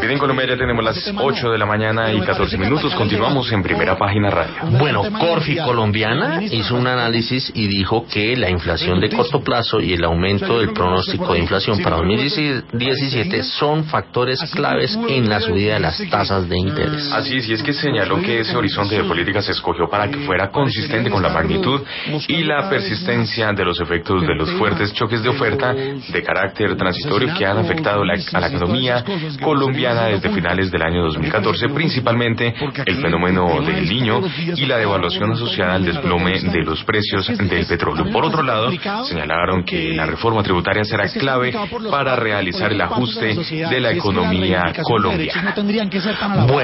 Aquí en Colombia ya tenemos las 8 de la mañana y 14 minutos. Continuamos en Primera Página Radio. Bueno, Corfi Colombiana hizo un análisis y dijo que la inflación de corto plazo y el aumento del pronóstico de inflación para 2017 son factores claves en la subida de las tasas de interés. Así es, y es que señaló que ese horizonte de política se escogió para que fuera consistente con la magnitud y la persistencia de los efectos de los fuertes choques de oferta de carácter transitorio que han afectado a la economía colombiana desde finales del año 2014, principalmente el fenómeno del Niño y la devaluación asociada al desplome de los precios del petróleo. Por otro lado, señalaron que la reforma tributaria será clave para realizar el ajuste de la economía colombiana. Bueno,